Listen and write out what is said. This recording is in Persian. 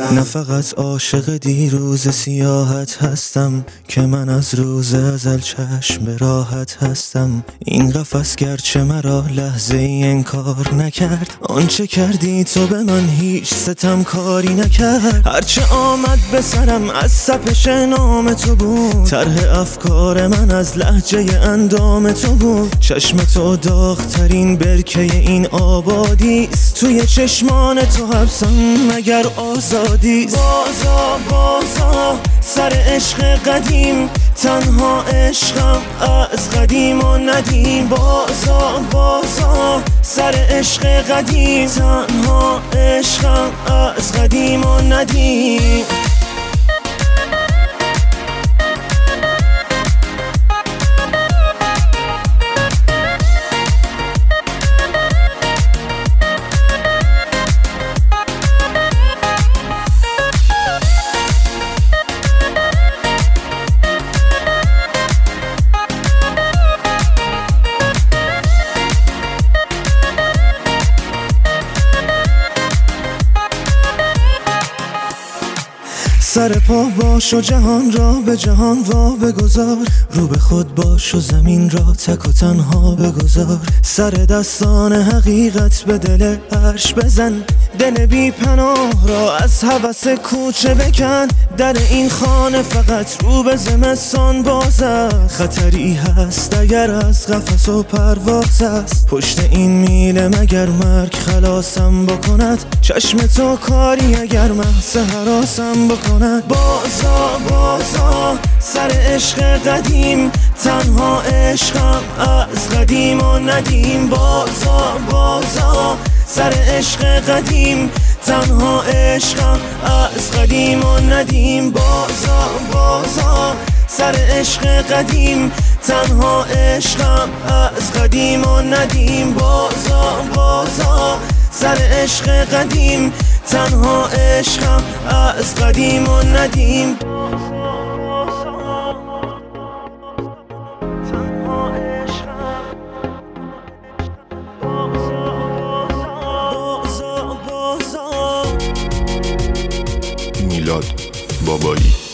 نه فقط عاشق دیروز سیاحت هستم که من از روز ازل چشم به راحت هستم. این قفس گرچه مرا لحظه ای انکار نکرد، آنچه کردی تو به من هیچ ستم کاری نکرد. هرچه آمد به سرم از سپش نام تو بود، طرح افکار من از لهجه اندام تو بود. چشم تو داغ‌ترین برکه این آبادیست، توی چشمان تو حبسم مگر آزادیست. بازا بازا سر عشق قدیم، تنها عشقم از قدیم و ندیم. بازا بازا سر عشق قدیم، تنها عشقم از قدیم و ندیم. سر پا باش و جهان را به جهان وا بگذار، رو به خود باش و زمین را تک و تنها بگذار. سر دستان حقیقت به دل عرش بزن، دل بی پناه را از هوس کوچه بکن. در این خانه فقط رو به زمستان باز است، خطری هست اگر از قفس و پرواز است. پشت این میله مگر مرگ خلاصم بکند، چشم تو کاری اگر محض هراسم بکند. بازا بازا سر عشق قدیم، تنها عشقم از قدیم و ندیم. بازا بازا سر عشق قدیم، تنها عشقم از قدیم و ندیم. بازا بازا سر عشق قدیم، تنها عشقم از قدیم و ندیم. بازا بازا سر عشق قدیم، تنها عشقم از قدیم و ندیم. میلاد بابایی.